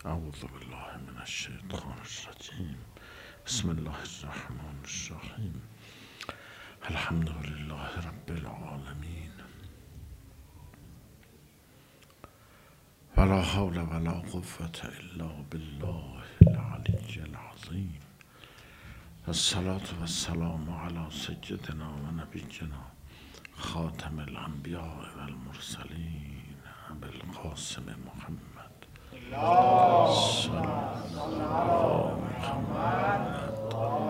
اعوذ بالله من الشیطان الرجیم. بسم الله الرحمن الرحیم. الحمد لله رب العالمین. ولا حول ولا قوة الا بالله العلی العظیم. الصلاة والسلام على سیدنا و نبینا خاتم الانبیاء والمرسلین ابی القاسم محمد صلی الله محمد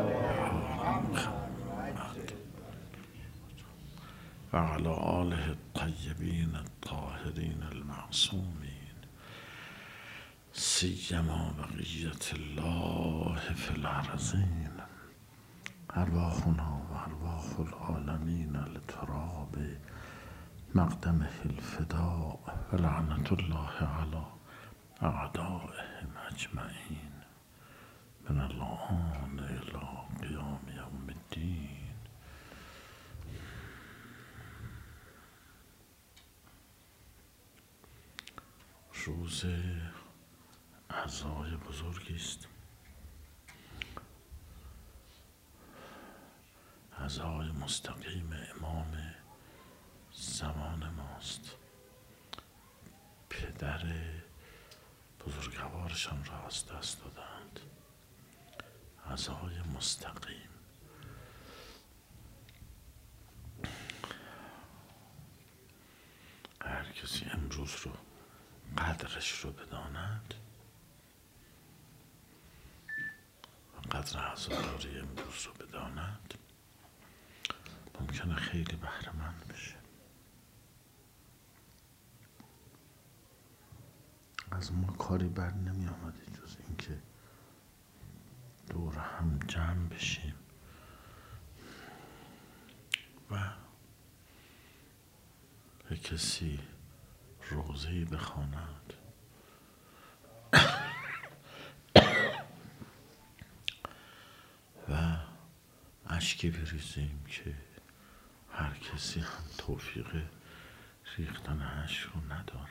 و علی آله الطیبین الطاهرین المعصومین سیما بقیت الله فی الارضین. ارواحنا و ارواح العالمین لتراب مقدمه الفداء و لعنت الله علی اعدائهم اجمعین من الآن الی قیام یوم الدین. روز عزای بزرگی است. عزای مستقیم امام زمان ماست. پدر بزرگوارشان را از دست دادند. عزای مستقیم. هر کسی امروز رو قدرش رو بداند و قدر عزاداری امروز رو بداند ممکنه خیلی بهره‌مند بشه. از ما کاری بر نمی آمده جز اینکه دور هم جمع بشیم و به کسی روزه‌ای بخواند و اشکی بریزیم که هر کسی هم توفیق ریختن اشک رو ندارد.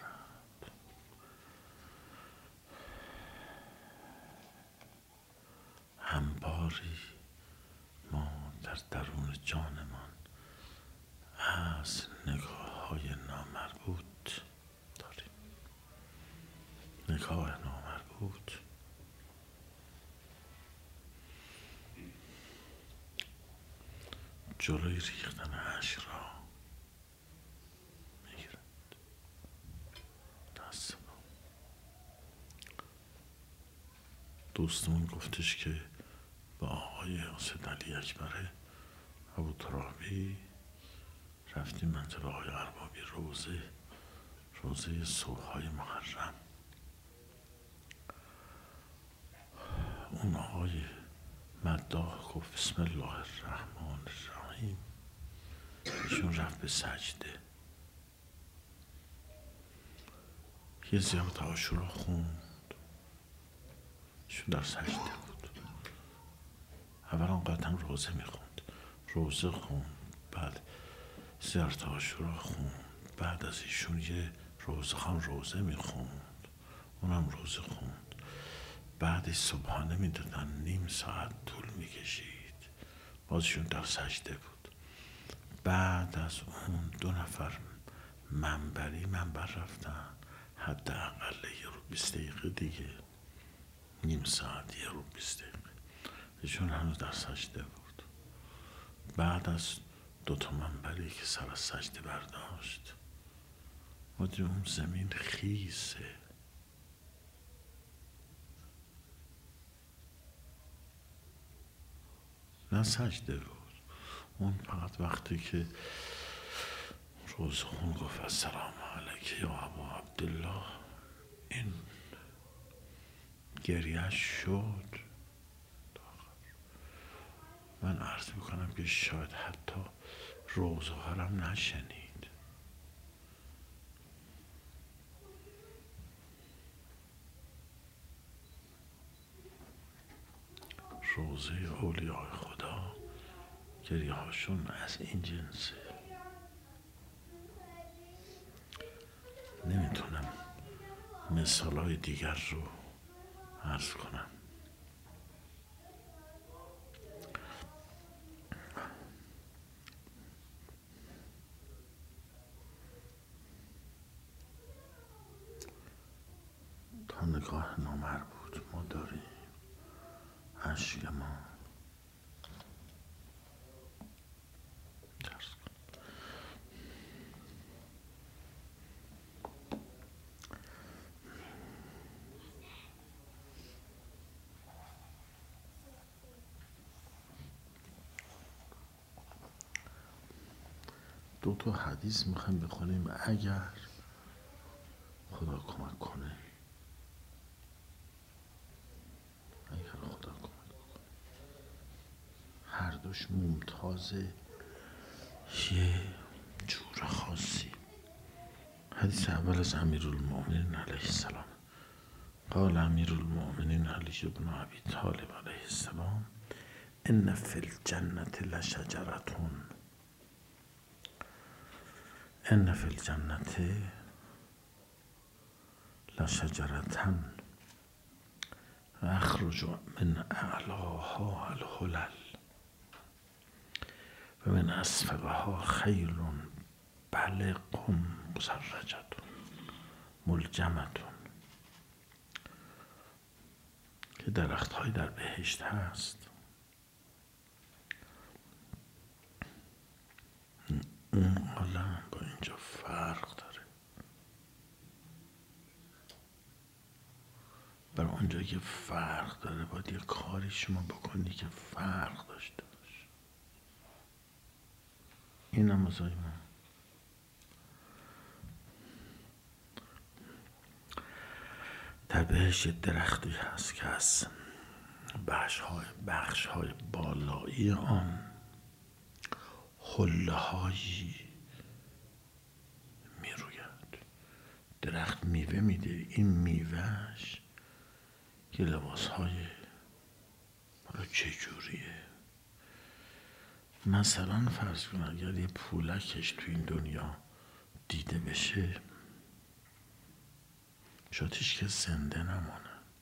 انباری ما در درون جانمان از نگاه های نامربوط داریم. نگاه نامربوط جلوی ریختن اشک را میگیرد. دست ما دوستمون گفتش که با آقای حسین علی اکبر ابوترابی رفتیم منطقه آقای اربابی روزه صبح‌های محرم. اون آقای مداح گفت بسم الله الرحمن الرحیم. ایشون رفت به سجده. یه زیارت عاشورا خوند. ایشون در سجده بود. اولا قطعا روزه میخوند. روزه خوند. بعد زیارت عاشورا خوند. بعد از ایشون یه روزخوان روزه میخوند. اونم روزه خوند. بعدش صبحانه میدادن. نیم ساعت طول میکشید. بازشون در سجده بود. بعد از اون 2 نفر منبر رفتن. حداقل 20 دقیقه دیگه. نیم ساعت 20 دقیقه. ایشون هنوز در سجده بود. بعد از 2 منبری که سر از سجده برداشت ما دیدیم اون زمین خیسه. نه سجده بود. اون فقط وقتی که روزخون گفت السلام علیک یا ابا عبدالله این گریه‌اش شد. من عرض میکنم که شاید حتی روزهارم نشنید. روزه اولیاء خدا گریه هاشون از این جنسه. نمیتونم مثالای دیگر رو عرض کنم. تا نگاه نامربوط ما داریم، اشک ما درس کن. دو تا حدیث میخوایم بخونیم اگر خدا کمک کنه، اگر خدا کمک کنه. هر دوش ممتازه، یه جور خاصی. حدیث اول از امیرالمؤمنین علیه السلام. قال امیرالمؤمنین علی بن ابی طالب علیه السلام: ان فی الجنة لشجرة، ان فی الجنة لشجرة اخرج من اعلاها الحلل و من اسفلها خیل بلق مسرجة ملجمة، که درخت های در بهشت هست. اون عالم با اینجا فرق داره. برای اونجا که فرق داره باید یه کاری شما بکنی که فرق داشته باشه. این هم ازای ما. در بهشت درختی هست که از بخش های بالایی آن حله هایی می روید. درخت میوه میده، این میوهش که لباس های چجوریه. مثلا فرض کن اگر یه پولکش تو این دنیا دیده بشه، شاید هیچ که زنده نمانه.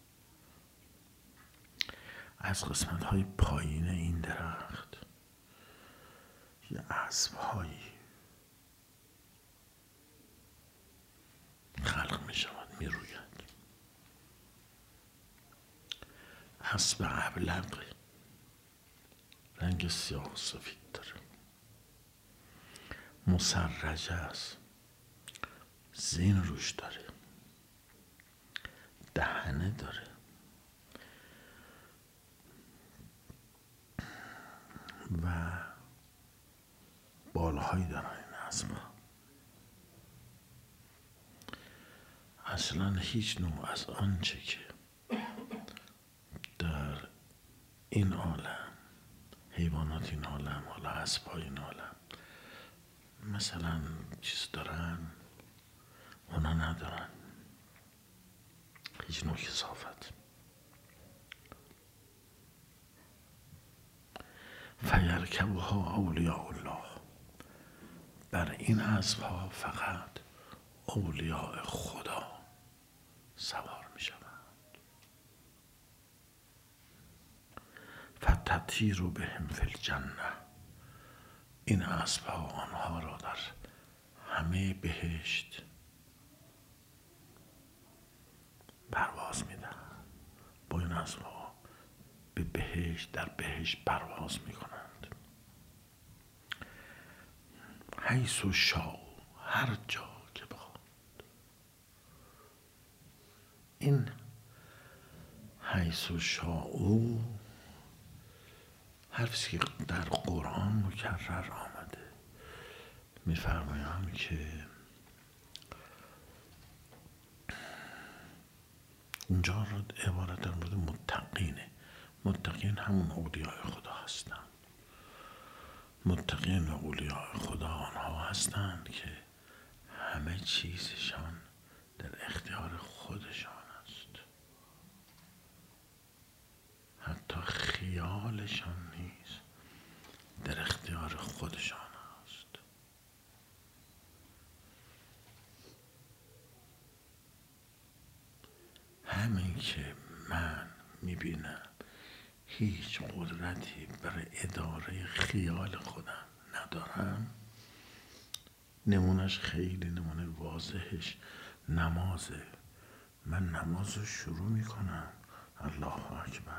از قسمت های پایین این درخت یه اسب هایی خلق می شود، می روید. اسب ابلق، رنگ سیاه و سفید داره، مسرجه است، زین روش داره، دهنه داره و بالهایی دارن این اسبا. اصلا هیچ نوع از آنچه که در این عالم، حیوانات این عالم، حالا اسب‌های این عالم مثلا چیز دارن اونا ندارن، هیچ نوع کثافت. فیرکبها اولیاء الله، بر این اسب‌ها فقط اولیاء خدا سوار می شوند. فتطیر بهم فی الجنة، این اسب‌ها آنها را در همه بهشت پرواز می دهند. با این اسب‌ها به بهشت، در بهشت پرواز می کنند. حیث شاء، هر جا که بخواد. این حیث شاء حرفی که در قرآن مکرر آمده. میفرمایند که اینجا را عبارت در مورد متقینه. متقین همون اولیاء خدا هستند. متقین و اولیاء خدا آنها هستند که همه چیزشان در اختیار خودشان است. حتی خیالشان نیست، در اختیار خودشان است. همین که من میبینم هیچ قدرتی برای اداره خیال خودم ندارم، نمونش خیلی نمونه واضحش نمازه. من نماز رو شروع میکنم الله اکبر،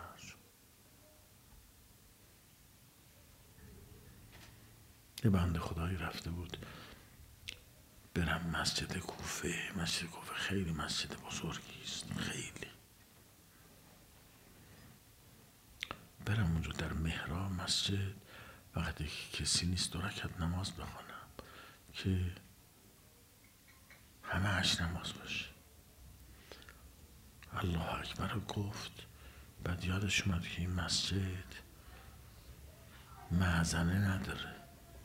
یه بنده خدایی رفته بود برم مسجد کوفه. مسجد کوفه خیلی مسجد بزرگی است، خیلی. برم اونجا در محراب مسجد وقتی که کسی نیست 2 رکعت نماز بخونم که همه اش نماز باشه. الله اکبر رو گفت، بعد یادش اومد که این مسجد مأذنه نداره.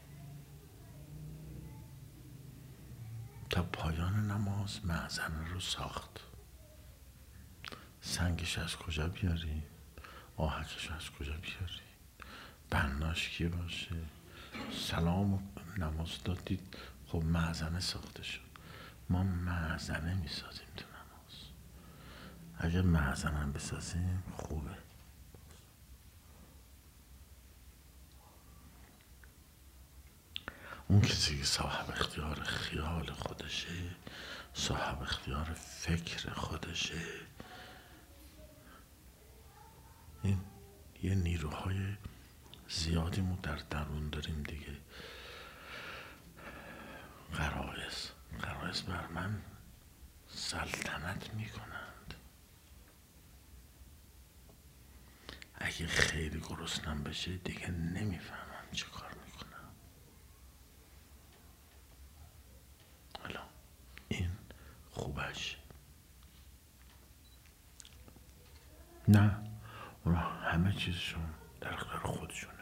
تا پایان نماز مأذنه رو ساخت. سنگش از کجا بیاری؟ آهکش از کجا بیاری؟ بناش کی باشه؟ سلام و نماز دادید، خب مأذنه ساخته شد. ما مأذنه میسازیم تو نماز. اگر مأذنه بسازیم خوبه. اون کسی که صاحب اختیار خیال خودشه، صاحب اختیار فکر خودشه، این یه نیروهای زیادی ما در درون داریم دیگه. غرایز بر من سلطنت میکنند. اگه خیلی گرسنم بشه دیگه نمیفهمم چه کار میکنم. حالا این خوبش نه، اونا همه چیزشون در اختیار خودشونه.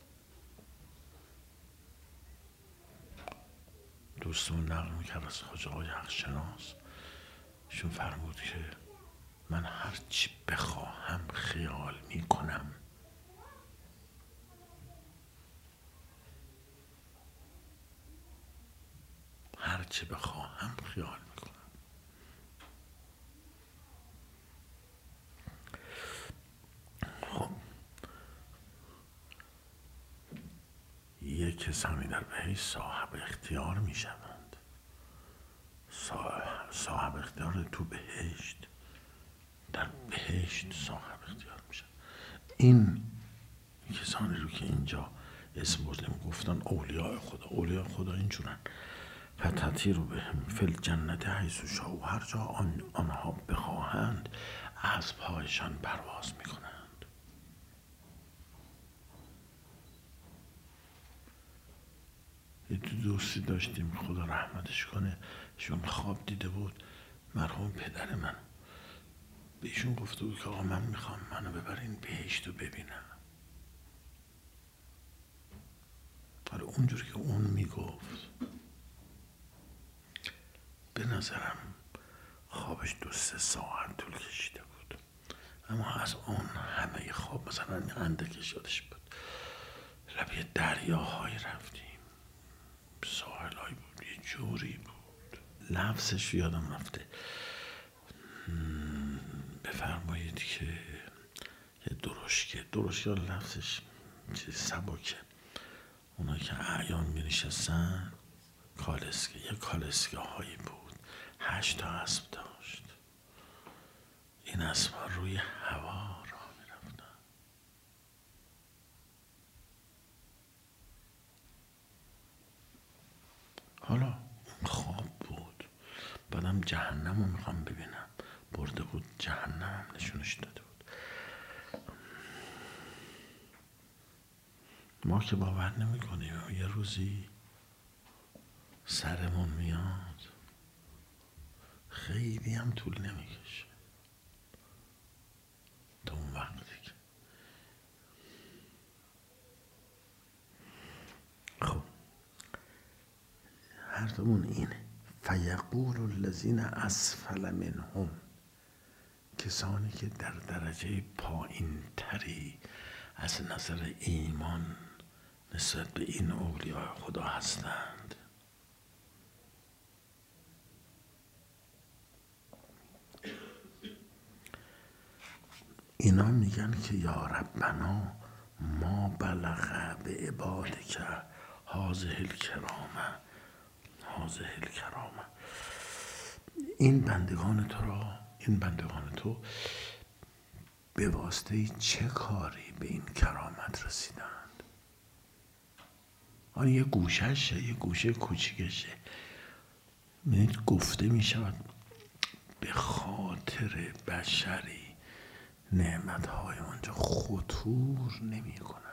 دوستمون نقل میکرد از خواجه آقای حقشناس، ایشون فرمود که من هرچی بخواهم خیال میکنم. هرچی بخواهم خیال میکنم. خب یک کسانی در بهشت صاحب اختیار میشوند. صاحب اختیار تو بهشت، در بهشت صاحب اختیار میشن. این کسانی رو که اینجا اسم بردیم گفتن اولیاء خدا. اولیاء خدا اینجورن: فتطیر رو بهم فی الجنت حیث شاء، هر جا آنها بخواهند از پایشان پرواز میکنند. یه دوستی داشتیم خدا رحمتش کنه، ایشون خواب دیده بود مرحوم پدر من، به ایشون گفته بود که آقا من میخوام منو ببرین بهشت رو ببینم. حالا اونجور که اون میگفت به نظرم خوابش 2-3 ساعت طول کشیده بود، اما از اون همه خواب مثلا اندکش یادش بود. لبه دریاهایی رفتیم، ساحلهایی بود، یه جوری بود لفظش یادم رفته. بفرمایید که یه درشکه لفظش چیز سبکه. اونا که اعیان می نشستن یه کالسکه هایی بود، 8 تا اسب داشت. این اسب ها روی هوا راه می رفتن. حالا اون خواب بود. بعدم جهنم رو میخوام ببینم، برده بود جهنم هم نشونش داده بود. ما که باور نمی کنیم یه روزی سرمون میاد، خیلی هم طول نمیکشه تا اون وقتی که خب حرفمون اینه: فیقول الذین اسفل منهم، کسانی که در درجه پایین تری از نظر ایمان نسبت به این اولیاء خدا هستند، اینا میگن که یا ربنا ما بلغ به عبادک هذه الکرامه هذه الکرامه. این بندگان تو به واسطه چه کاری به این کرامت رسیدند؟ آن یه گوششه، یه گوشه کوچیکشه. می‌بینید گفته میشود به خاطر بشری نعمتهای آنجا خطور نمی کند.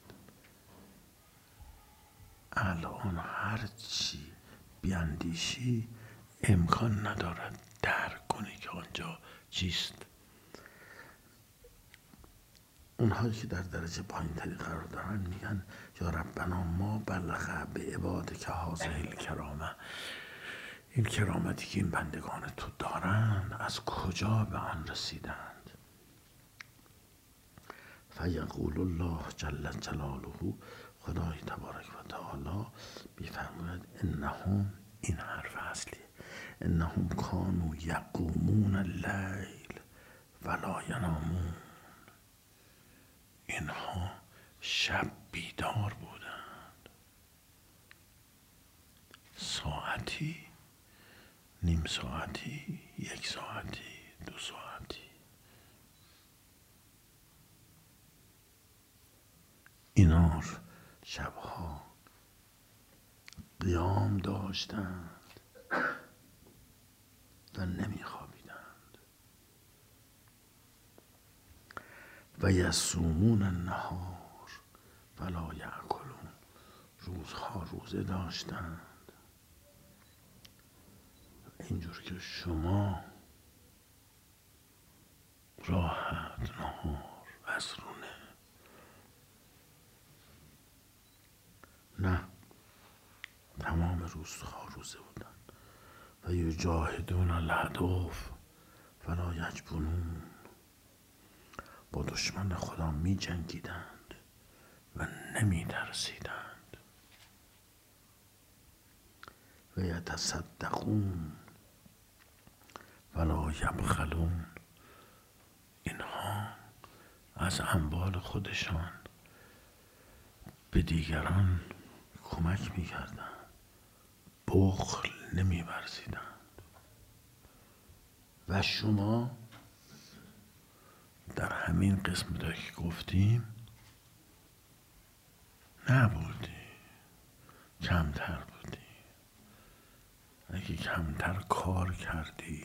الان هرچی بیاندیشی امکان ندارد درک کنی که آنجا چیست. اونهایی که در درجه پایین تری قرار دارن میگن یا ربنا ما بلغ به عبادک هذه الکرامه. این کرامتی که این بندگان تو دارن از کجا به آن رسیدند؟ فیقول الله جل جلاله، خدای تبارک و تعالی میفرماید انهم، این حرف اصلیه، انهم کانوا یقومون اللیل ولا ینامون. اینها شب بیدار بودند، ساعتی، نیم ساعتی، یک ساعتی، 2 ساعتی. اینا شبها قیام داشتند و نمیخوابیدند. و یصومون النهار ولا یأکلون. روزها روزه داشتند، اینجور که شما راحت نهار عصرونه. نه، تمام روزها روزه بودن. و یجاهدون الهدف ولا یجبنون. با دشمن خدا می جنگیدند و نمی ترسیدند. و یتصدقون ولا یبخلون. اینها از اموال خودشان به دیگران کمک می کردند، بخل نمی ورزیدند. و شما در همین قسمت که گفتیم نبودی، کمتر بودی. اگه کمتر کار کردی،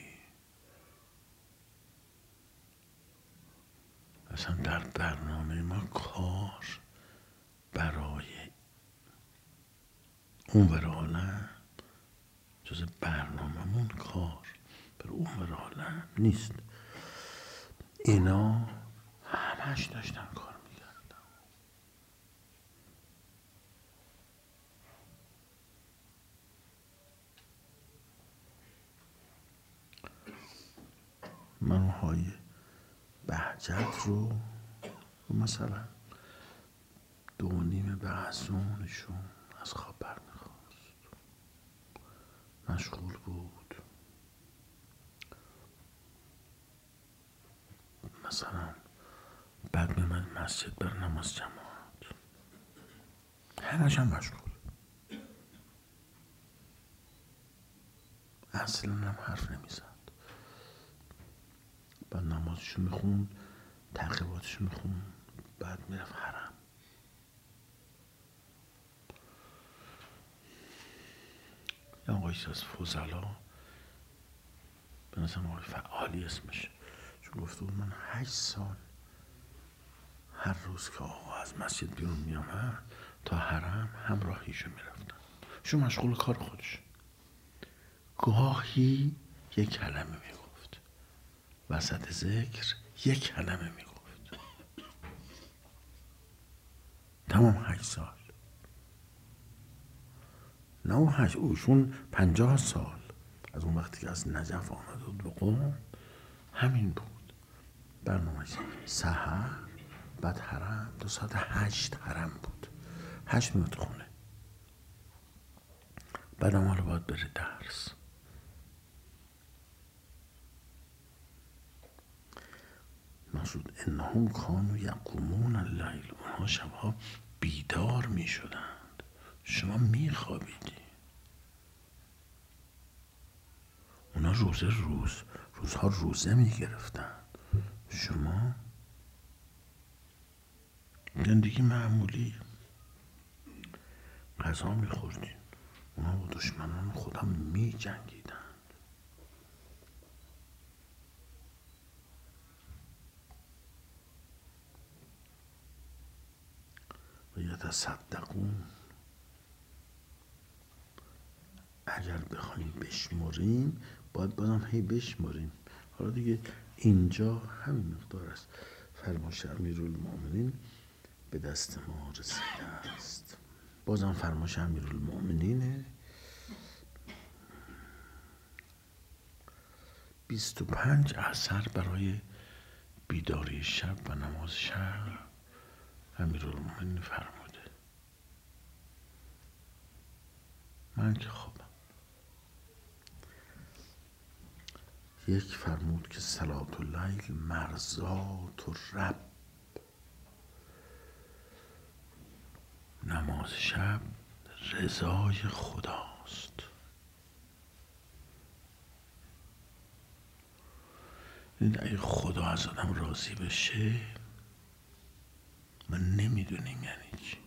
اصلا در برنامه ما کار برای اون ورالم جز برنامه‌مون کار برای اون ورالم نیست. اینا همش داشتن کار میکردن. منوهای بهجت رو مثلا 2:30 بعضونشون از خواب برمیخواست، مشغول بود. مثلا بعد میمد مسجد بر نماز جماعت، همش هم مشغول، اصلا هم حرف نمیزد. بعد نمازشو میخون، تعقیباتشو میخون، بعد میرفت حرم. یه آقایی از فضلا به نظرم آقای فعالی اسمش، چون گفته بود من 8 سال هر روز که آقا از مسجد بیرون میامد تا حرم همراهیشو میرفتم. شو مشغول کار خودش. گاهی 1 کلمه میگفت، وسط ذکر 1 کلمه میگفت. تمام 8 سال. نه اون 8، اوشون 50 سال از اون وقتی که از نجف آمد بود به قم همین بود برنامه. سحر بعد حرم، 2 ساعت 8 حرم بود، 8 میاد خونه، بعدم حالا باید بره درس. مقصود انهم کانوا یقومون اللیل، اونها شبها بیدار می شدند، شما می خوابیدی. اونا روزها روزه می گرفتند، شما زندگی معمولی غذا می خوردین. اونا با دشمنان خدا می جنگیدند. و یتصدقون، اگر بخوایم بشمریم باید بازم هی بشمریم. حالا دیگه اینجا همین مقدار است. فرمایش امیرالمومنین به دست ما رسیده است. بازم فرمایش امیرالمومنینه. 25 اثر برای بیداری شب و نماز شب امیرالمومنین فرموده. من که خوابم. یک فرمود که صلاة اللیل مرضات الرب، نماز شب رضای خداست. اگه خدا از آدم راضی بشه ما نمیدونیم یعنی چی.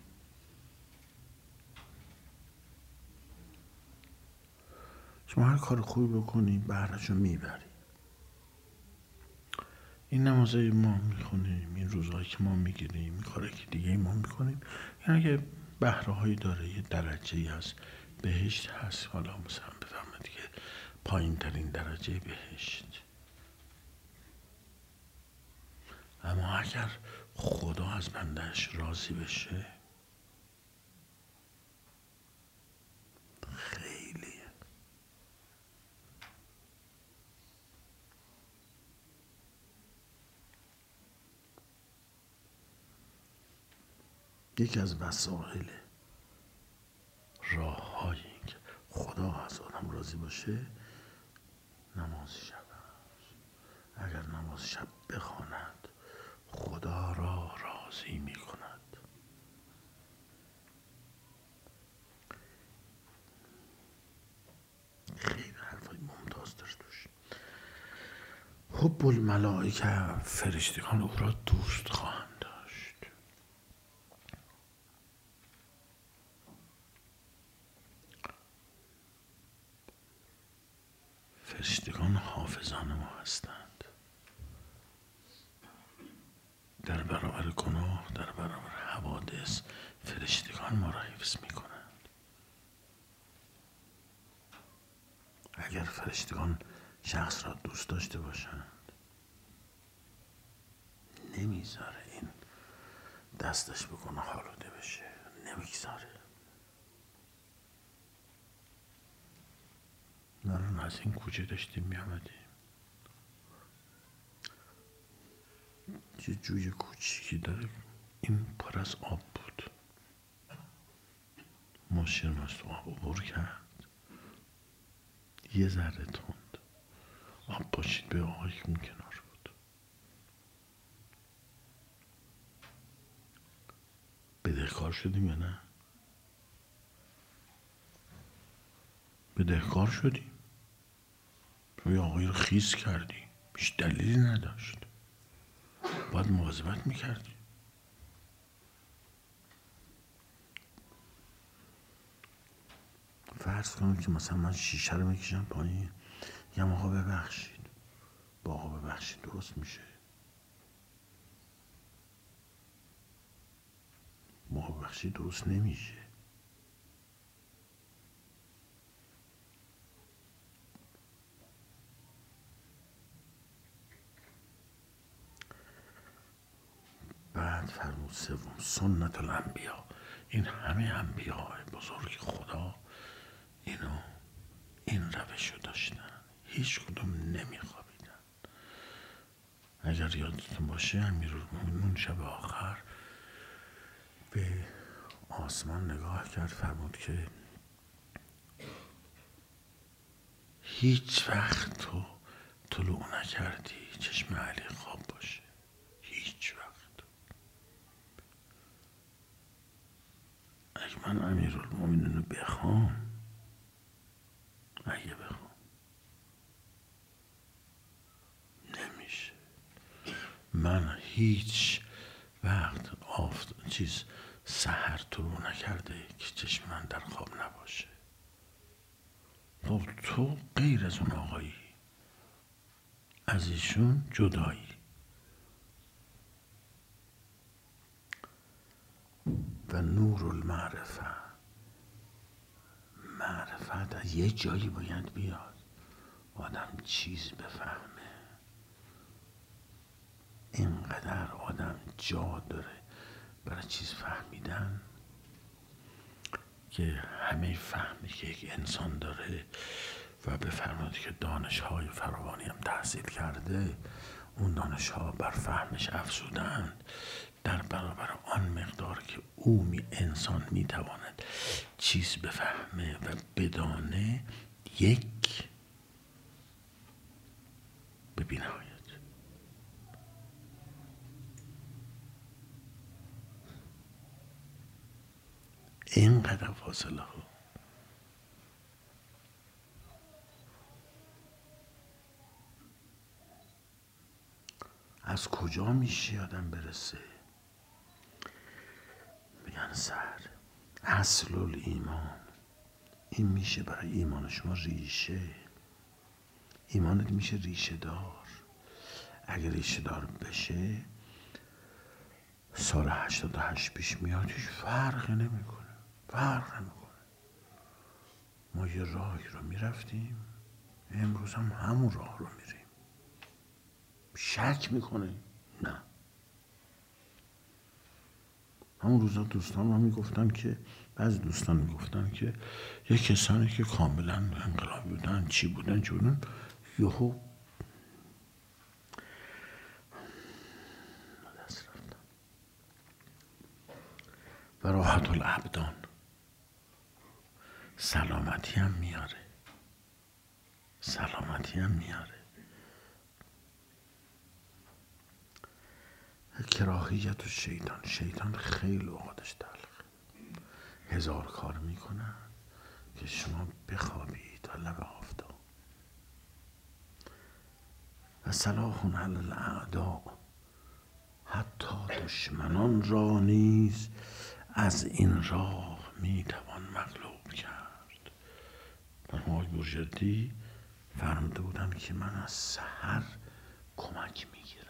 شما هر کار خوبی بکنی بهره‌شو میبری. این نمازهای ما میخونیم، این روزهایی که ما میگیریم، این کارهایی که دیگه ما میکنیم، یعنی اگه بهره هایی داره، یه درجه‌ای هست، بهشت هست. حالا مثلا بفرمایید دیگه پایین ترین درجه بهشت. اما اگر خدا از بندهش راضی بشه خیلیه. یکی از وسایل راه‌هایی که خدا از آدم راضی باشه نماز شب است. اگر نماز شب بخواند خدا را راضی می کند. خیلی حرفای ممتاز داشت توش. حب الملائکه، فرشتگان او را دوست خواهند داشت. فرشتگان حافظان ما هستند. در برابر گناه، در برابر حوادث فرشتگان ما را حفظ می کنند. اگر فرشتگان شخص را دوست داشته باشند نمیذاره این دستش به گناه آلوده بشه، نمیگذاره. من از این کوچه داشتیم میامدیم، یه جوی کوچیکی داره، این پر از آب بود. ماشین از تو آب عبور کرد، یه ذره تند آب پاشید به آقایی که اون کنار بود. بدهکار شدیم یا نه؟ بدهکار شدیم. روی آقایی رو خیس کردیم، هیچ دلیلی نداشت، باید مواظبت میکردیم. فرض کنم که مثلا من شیشه رو میکشم پایین، میگم آقا ببخشید، با آقا ببخشید درست میشه؟ با آقا ببخشید درست نمیشه. بعد فرمود سوم سنت الانبیا، این همه انبیاء بزرگ خدا این روش رو داشتن، هیچ کدوم نمیخوابیدن. اگر یادتون باشه امیرالمومنین شب آخر به آسمان نگاه کرد، فرمود که هیچ وقت تو طلوع نکردی چشم علی خواب باشه. اگه من امیرالمومنین رو بخوام، نمیشه. من هیچ وقت سحر طلوع نکرده که چشم من در خواب نباشه. خب تو غیر از اون آقایی، از ایشون جدایی. و نور المعرفه، معرفت از یه جایی باید بیاد آدم چیز بفهمه. اینقدر آدم جا داره برای چیز فهمیدن که همه فهمی که یک انسان داره و بفرمایید که دانش‌های فراوانی هم تحصیل کرده، اون دانش‌ها بر فهمش افزودند در برابر آن مقدار که انسان میتواند چیز بفهمه و بدانه، یک به بی‌نهایت. اینقدر فاصله ها. از کجا میشه آدم برسه؟ میگن سر اصل الایمان. این میشه برای ایمان شما ریشه. ایمانت میشه ریشه دار. اگر ریشه دار بشه، سال 88 پیش میاد، هیچ فرقی نمیکنه. ما یه راهی رو میرفتیم، امروز هم همون راه رو میریم. شک میکنه؟ نه. همون روزا دوستان ما میگفتن که، بعضی دوستان میگفتن که یه کسانی که کاملا انقلابی بودن، چی بودن یهو دست رفتن. و راحت الابدان، سلامتی هم میاره. کراهیت و شیطان خیلی اوقاتش تلخه. 1000 کار میکنن که شما بخوابید تا لب آفتاب. و صلاح علی الاعداء، حتی دشمنان را نیز از این راه میتوان مغلوب کرد. آقای بورژردی فرموده بودن که من از سحر کمک میگیرم.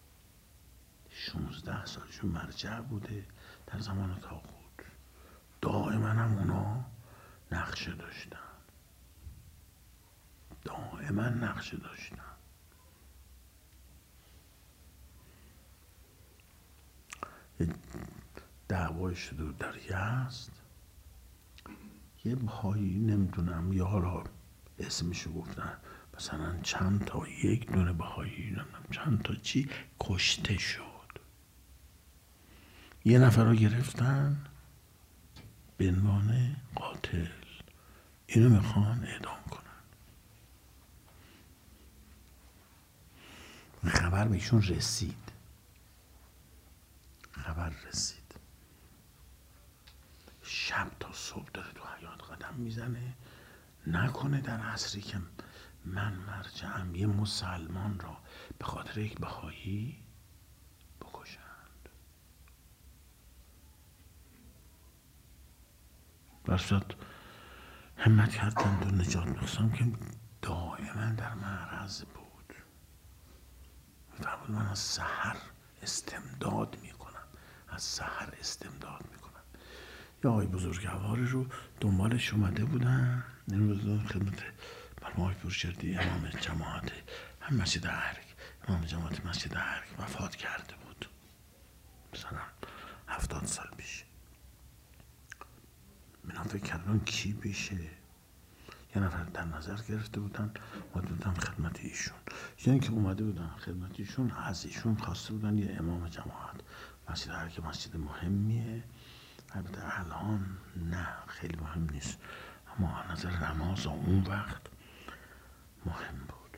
16 سالشون مرجع بوده در زمان طاغوت. دائما هم اونا نقشه داشتن. دعوای شده بود در یزد. یه بهایی، نمیدونم یا حالا اسمشو گفتن، مثلا چند تا، یک دونه بهایی، نمیدونم چند تا چی، کشته شد. یه نفر رو گرفتن به عنوان قاتل، اینو میخوان اعدام کنن. خبر بهشون رسید. شب تا صبح داره تو حیاط قدم میزنه، نکنه در عصری که من مرجعم یه مسلمان را به خاطر یک بهایی بکشند. برصد همت کردند و نجات میخواستم که دائما در معرض بود. میفرمود من از سحر استمداد میکنم. یا آقای بزرگواری رو دنبالش اومده بودن. این روز خدمت مرحوم آقای بورژردی، امام جماعت مسجد ارگ وفات کرده بود، مثلا 70 سال پیش. من فکر کردم کی بشه. یه نفر در نظر گرفته بودن، اومده بودن خدمت ایشون. یعنی که اومده بودن خدمت ایشون، از ایشون خواسته بودن یه امام جماعت. مسجد ارگ مسجد مهمیه، البته الان نه خیلی مهم نیست، اما از نظر نماز اون وقت مهم بود.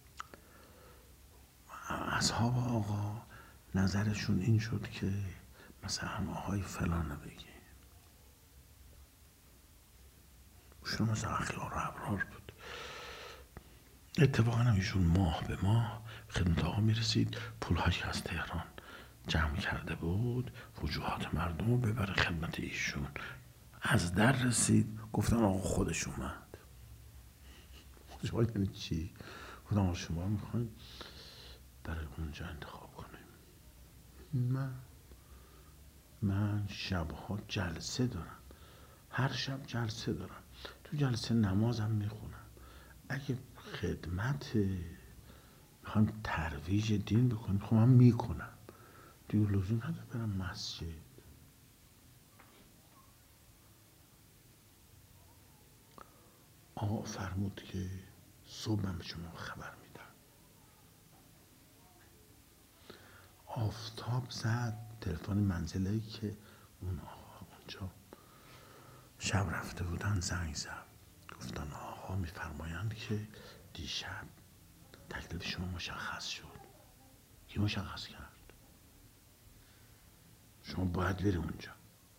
اصحاب آقا نظرشون این شد که مثلا آقای فلانه بگی، ایشون مثلا اخیار و ابرار بود. اتفاقا ایشون ماه به ماه خدمت آقا میرسید، پولهایی که از تهران جمع کرده بود وجوهات مردم رو ببره خدمت ایشون. از در رسید، گفتن آقا خودش اومد. شما یعنی چی؟ گفتم آقا شما میخواین برای اونجا انتخاب کنیم؟ من شبها جلسه دارم، هر شب جلسه دارم، تو جلسه نمازم میخونم. اگه خدمت میخوایم ترویج دین بکنیم خب من میکنم دیگه، لزوم نداره برم مسجد. آقا فرمود که صبح من به شما خبر میدم. آفتاب زد، تلفن منزله‌ای که اون آقا اونجا شب رفته بودن زنگ زد، گفتن آقا میفرمایند که دیشب تکلیف شما مشخص شد. کی مشخص کرد؟ شما باید بری اونجا.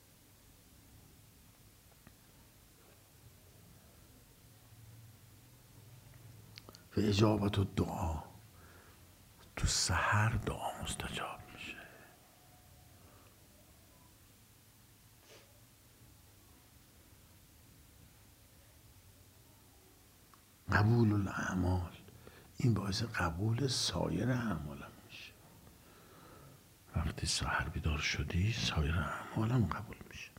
و اجابت و دعا، تو سحر دعا مستجاب میشه. قبول الاعمال، این باعث قبول سایر اعمالم میشه. وقتی سحر بیدار شدی سایر اعمالم قبول میشه.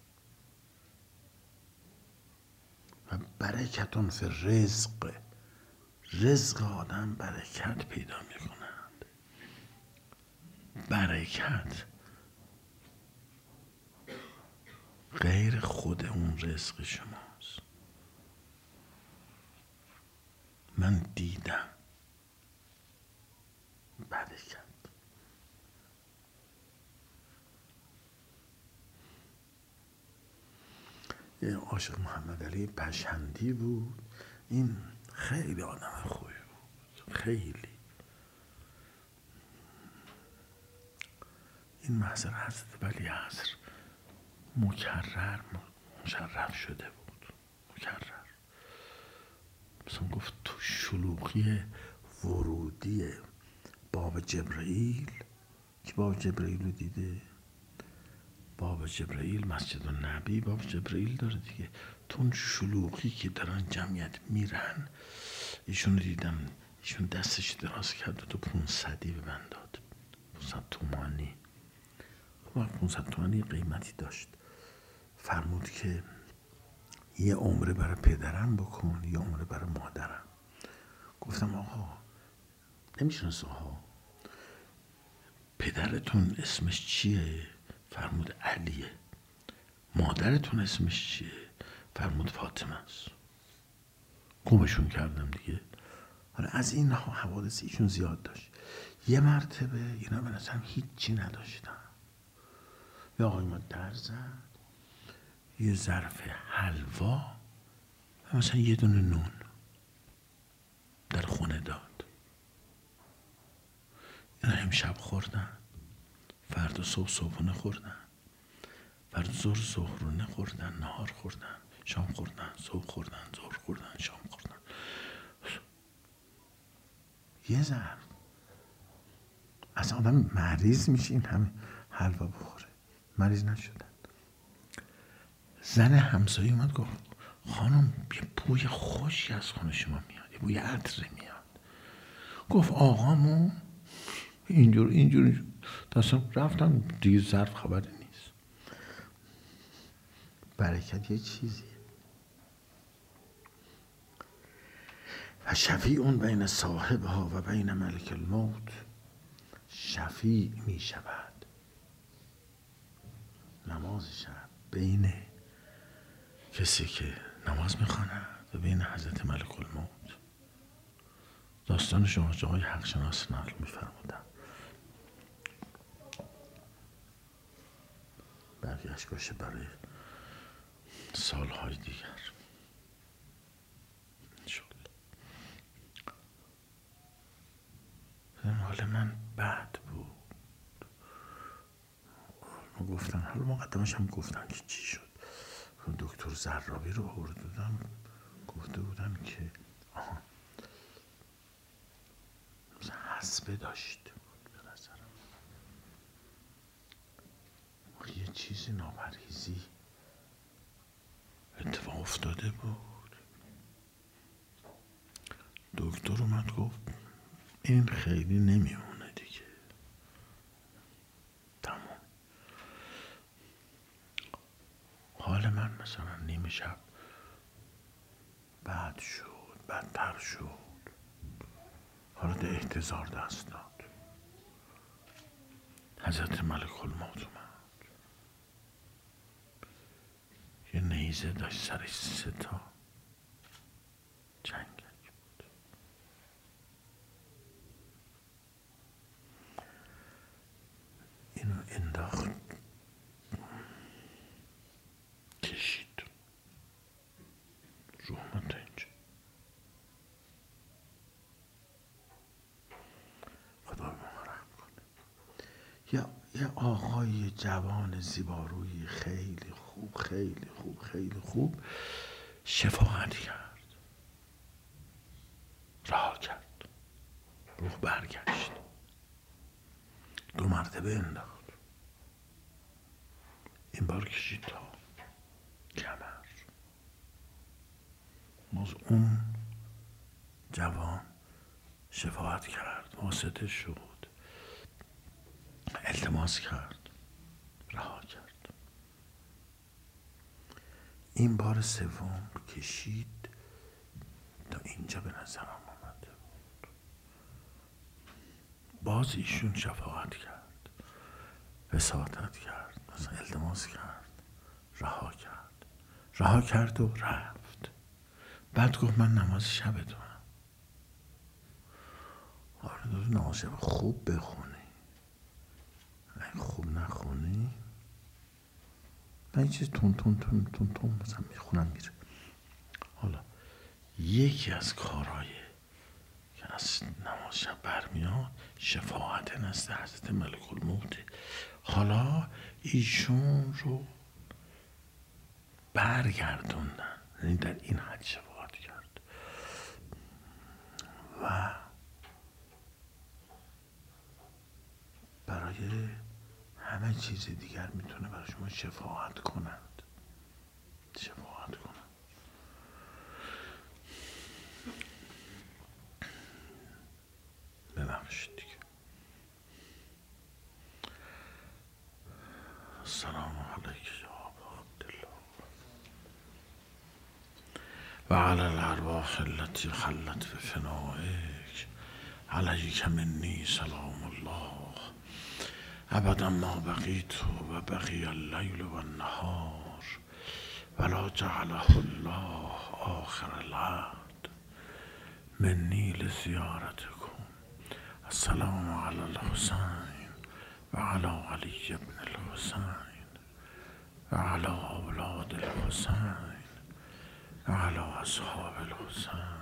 و برکتون فی رزق، رزق آدم برکت پیدا میکنند. برکت غیر خود اون رزق شماست. من دیدم برکت. یه عاشق محمد علی پشندی بود، این خیلی آدم خوبی بود، خیلی. این محضر حضرت ولیعصر مکرر مشرف شده بود، مکرر. مثلا گفت تو شلوغی ورودی باب جبرائیل، که باب جبرائیل رو دیده؟ باب جبرائیل مسجد النبی باب جبرائیل داره دیگه. تو اون شلوغی که دارن جمعیت میرن، ایشون رو دیدم، ایشون دستش دراز کرد و تو 500 به من داد، 500 تومانی. 500 تومانی قیمتی داشت. فرمود که یه عمره برای پدرم بکن، یه عمره برای مادرم. گفتم آقا نمیشناسه ها، پدرتون اسمش چیه؟ فرمود علیه. مادرتون اسمش چیه؟ فرمود فاطمه است. گمشون کردم دیگه. حالا از این حوادث ایشون زیاد داشت. یه مرتبه اینا به نظرم هیچی نداشتن، یه آقای ما در زد، یه ظرف حلوا و مثلا یه دونه نون در خونه داد. اینا امشب خوردن، فردا صبح صبحونه خوردن، فردا ظهرونه خوردن، نهار خوردن، شام خوردن، صبح خوردن، ظهر خوردن، شام خوردن. یه ظرف. اصلا آدم مریض میشه این همه حلوا بخوره. مریض نشدن. زن همسایه اومد گفت خانم یه بوی خوشی از خونه شما میاد، یه بوی عطری میاد. گفت آقامو اینجور دستم رفتم دیگه، ظرف خبری نیست. برکت یه چیزیه. و شفیع بین صاحبها و بین ملک الموت، شفیع می شود نماز شب بین کسی که نماز میخواند و بین حضرت ملک الموت. داستان شما آقای حق شناس نقل میفرمودن، بقیهش باشه برای سالهای دیگر انشالله. حال من بد بود، گفتن، حالا مقدمش هم گفتن که چی شد. دکتر زرابی رو آورده بودن، گفته بودن که حسبه داشته بود به نظرم، یه چیزی ناپرهیزی اتفاق افتاده بود. دکتر اومد گفت این خیلی نمیمونه دیگه، تمام. حال من مثلا نیمه شب بد شد، بدتر شد، حالا ده احتضار دست داد. حضرت ملک الموت اومد، یه نیزه داشت سرش 3 تا چنگک بود. اینو انداخت، کشید رو من تا اینجا. خدا به ما رحم کنه. یه آقای جوان زیباروی خیلی خوب، خیلی خوب، خیلی خوب شفاعت کرد، رها کرد، روح برگشت، 2 مرتبه انداخت، این بار کشید تا کمر. باز اون جوان شفاعت کرد، واسطه شد، التماس کرد، رها کرد. این بار 3 کشید تا اینجا به نظرم آمده بود. باز ایشون شفاعت کرد، وساطت کرد، مثلا التماس کرد، رها کرد و رفت. بعد گفت من نماز شبتونم. حالا داری نماز شب خوب بخونی، اگه خوب نخونی، من یه چیز تون مثلا میخونم میره. حالا یکی از کارهای که از نماز شب برمیاد شفاعت نزد حضرت ملک الموت. حالا ایشون رو برگردوندن، یعنی در این حد شفاعت کرد و برای همه چیز دیگر میتونه برای شما شفاعت کنند، شفاعت کنند. ببخشید دیگه. السلام علیک یا ابا عبدالله و علی الارواح التي خلت بفنائک، علیک منی سلام الله ابدا ما بقیت و بقی اللیل و النهار ولا جعله الله آخر العهد منی لزیارتکم. السلام علی الحسین و علی علی بن الحسین و علی اولاد الحسین و علی اصحاب الحسین